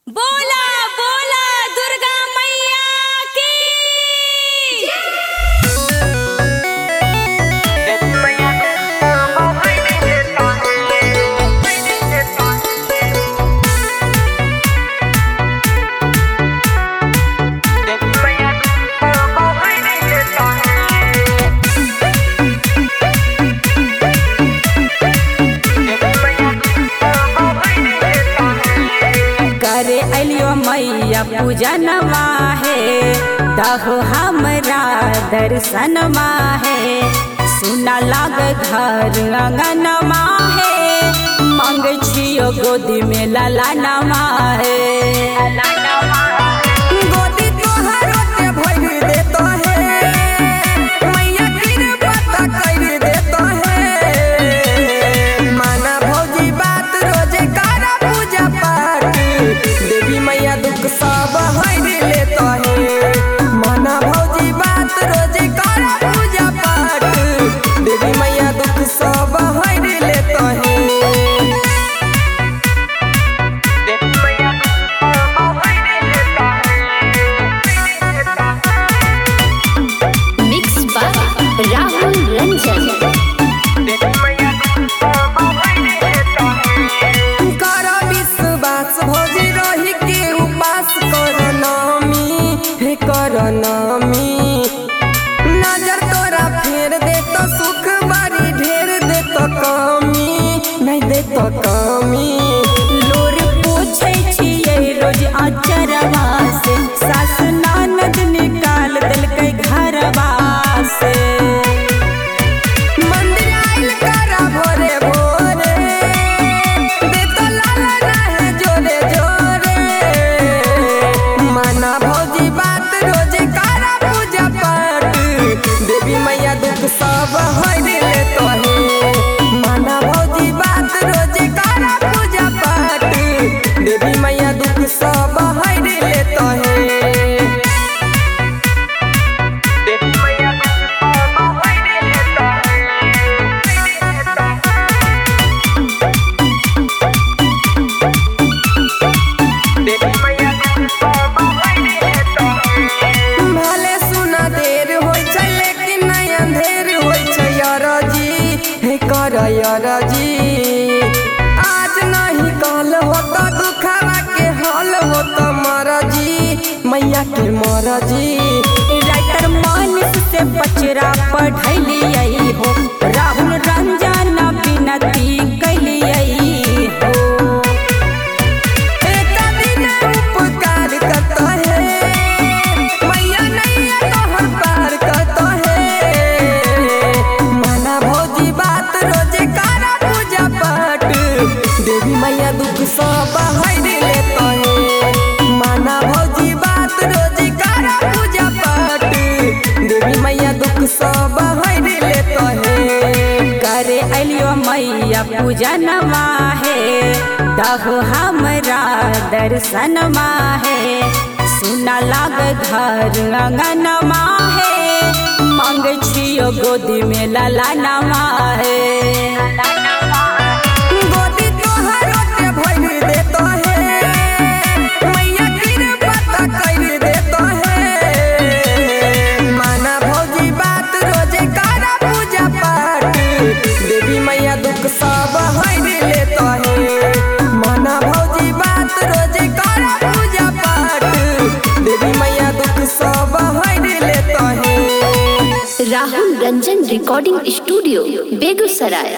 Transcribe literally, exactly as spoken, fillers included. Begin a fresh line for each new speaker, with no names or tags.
बोला बोला दुर्गा मैया की करे अलियो मैया पूजनमा है दहो हमरा दर्शनमा है सुना लाग घर अंगनमा है मांग छियो गोदी में ललानमा है
गोदी तोहरो के भर देतो है मैया कृपा त कर देतो है माना भौजी बात रोजे करा पूजा पाठ देवी मैया दुख सब हर लेतो है माना भौजी बात रोजे करा पूजा पाठ देवी मैया दुख सब हर लेतो है
मिक्स बाय राहुल रंजन
कर विश्वास भौजी रही के उपास कर नामी हे कर नामी नजर तोरा फेर दे तो सुख बारी ढेर दे तो कमी नहीं दे तो कमी
लोर पूछे छियै रोज आचरवा से सास ननद निकाल देलकै घरवा से
मंदिर आइल करा भोरे भोरे दे तो लाला रहे जोरे जोरे माना भौजी बात रोजे करा पूजा पाठ देवी मैया दुख सब हर लेतो है माना भौजी बात रोजे करा पूजा पाठ देवी मैया दुख सब हर लेतो है भले सुना देर होय छै लेकिन नहीं अंधेर होय छै अरजी हे कर अरजी आज नहीं कल हो तो दुखवा के हल हो तो मरजी मैया के मरजी
राइटर मानस से बचरा पढ़लियै हो राहुल रंजन विनती कैलियै हो
एक दिन उपकार करता है मैया नैया तोहर पार करता है माना भौजी बात रोजे करा पूजा पाठ देवी मैया दुख सब हर लेता है माना भौजी बात रोजे करा पूजा पाठ देवी मैया दुख सब हर लेता है
करे अलियो मैया पूजनमा है दहो हमरा दर्शनमा है सुना लाग घर अंगनमा है मांग छियो गोदी में ललानमा है
गोदी तोहरो के भर देतो है मैया कृपा त कर देतो है माना भौजी बात रोजे करा पूजा पाठ देवी मैया दुख सब हर लेतो है माना भौजी बात रोजे करा पूजा पाठ देवी मैया दुख सब हर लेतो है
राहुल रंजन रिकॉर्डिंग स्टूडियो बेगूसराय।